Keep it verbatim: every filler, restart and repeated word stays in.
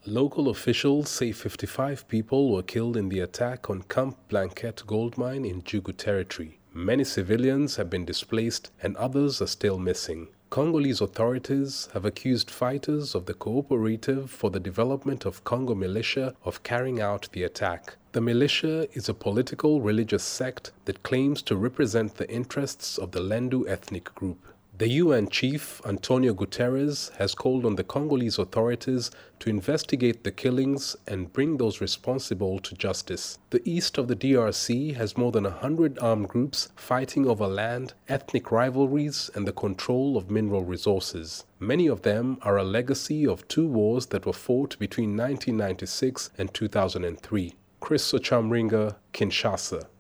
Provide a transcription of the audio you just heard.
Local officials say fifty-five people were killed in the attack on Camp Blanquette gold mine in Jugu territory. Many civilians have been displaced and others are still missing. Congolese authorities have accused fighters of the Cooperative for the Development of Congo militia of carrying out the attack. The militia is a political religious sect that claims to represent the interests of the Lendu ethnic group. The U N chief, Antonio Guterres, has called on the Congolese authorities to investigate the killings and bring those responsible to justice. The east of the D R C has more than a hundred armed groups fighting over land, ethnic rivalries, and the control of mineral resources. Many of them are a legacy of two wars that were fought between nineteen ninety-six and two thousand three. Chris Ochamringa, Kinshasa.